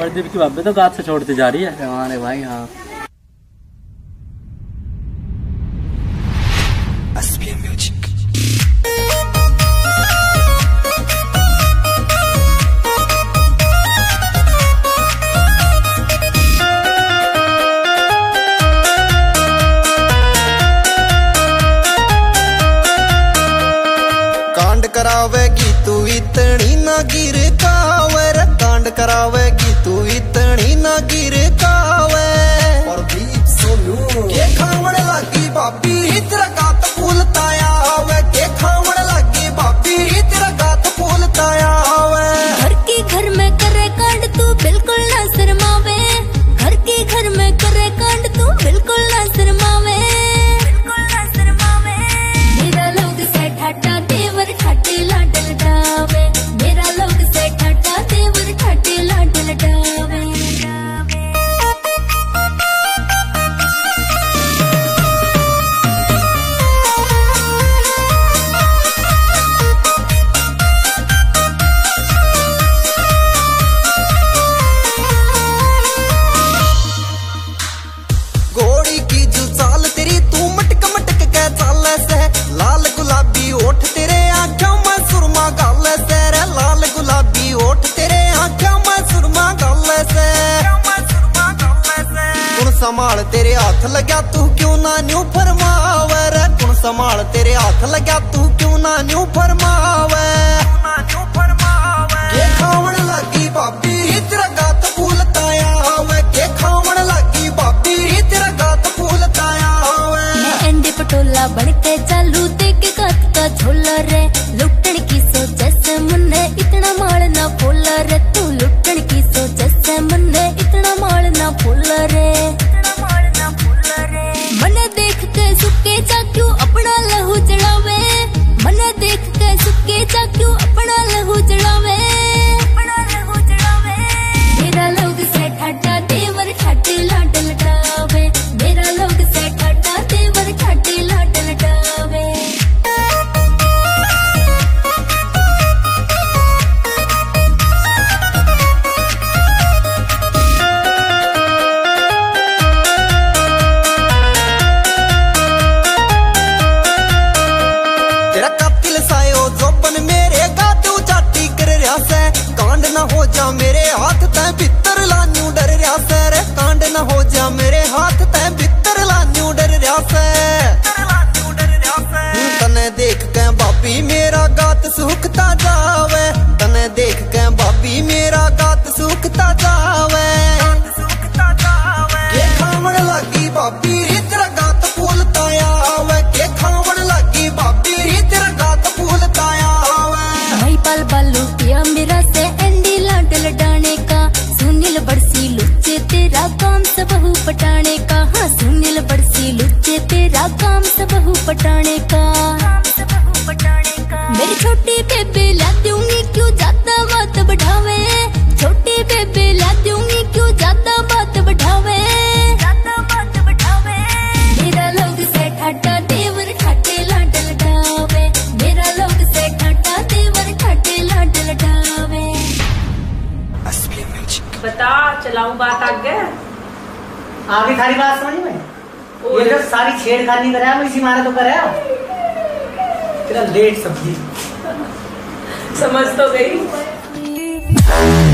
प्रदीप की भाभी तो गात से छोड़ती जा रही है। हमारे भाई हाँ। कांड करावेगी तू इतनी ना गिर कावर, कांड करावेगी तू इतनी ना गिर कावे। प्रदीप सोनू के खावण लगी भाभी तेरा गात फूलताया आवे, के खावण लगी भाभी तेरा गात फूलताया आवे। घर के घर में करे कांड तू बिल्कुल ना शर्मावे, घर के घर में करे कांड तू बिल्कुल ना शर्मावे, बिल्कुल ना शर्मावे। मेरा लोग से ठाटा देवर ठाटे लाडल डावे, मेरा लोग से ठाटा देवर ठाटे लाडल डावे। घोड़ी की जो चाल तेरी तू मटक मटक के चाल से, लाल गुलाबी ओठ तेरे आँखों में सुरमा गाल से रे, लाल गुलाबी ओठ तेरे आँखों में सुरमा गाल से। गुण संभाल तेरे हाथ लगा तू क्यों ना न्यू फरमावे रे, गुण संभाल तेरे हाथ लगा तू क्यों ना न्यू फरमावे। के खावण लगी भाभी तेरा गात फूलताया आवे, के खावण लगी भाभी तेरा गात फूलताया आवे। मैं एंडी पटोला बढ़ते चालू देख गात का झोला रे, लुटन की सोच से मुन्ने इतना माल ना फूला रे, तू लुटन की सोच से मुन्ने इतना माल ना फूला रे, मन देख के सुके जा क्यों अपना लहू चढ़ावे, मन देख के सुके जा क्यों अपना लहू चढ़ावे, अपना लहू चढ़ावे। मेरा लोग से ठाटा देवर ठाटे लाडल डावे, मेरा लोग से ठाटा देवर ठाटे लाडल डावे। तेरा कातिल सायो जोबन मेरे गात उचाटी कर रहा से, कांड ना हो जा मेरे हाथ तै भीतर लान्यू डर रहा से रे, कांड ना हो जा मेरे हाथ तै भीतर लान्यू डर रहा से। तने देख के भाभी मेरा गात सूखता जावे, तने देख के भाभी मेरा गात सूखता जावे। के खावण लगी भाभी तेरा गात फूलताया आवे, के खावण लगी भाभी तेरा गात फूलताया आवे। भाई पाल बालू पिया मेरा से एंडी लाडल डाने का, सुनील बड़सी लुच्चे तेरा काम सब बहू पटाने का, हाँ सुनील बड़सी लुच्चे तेरा काम सब बहू पटाने का। मेरी छोटी बेबे ला दूंगी क्यों ज्यादा बात बढ़ावे, छोटी बेबे ला दूंगी क्यों ज्यादा बात बढ़ावे, ज्यादा बात बढ़ावे। मेरा लोग से ठाटा देवर ठाटे लाडल डावे, मेरा लोग से ठाटा देवर ठाटे लाडल डावे। बता चलाऊं बात आगे। आगे खाली बात समझ में, ये जो सारी छेड़खानी करे हम इसी मारे तो करे तेरा लेट सब्जी समझ तो गई।